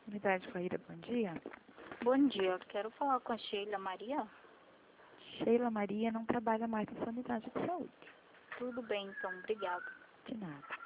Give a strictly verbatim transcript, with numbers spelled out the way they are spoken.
Unidade Corrida, bom dia. Bom dia, quero falar com a Sheila Maria. Sheila Maria não trabalha mais nessa unidade de saúde. Tudo bem, então, obrigada. De nada.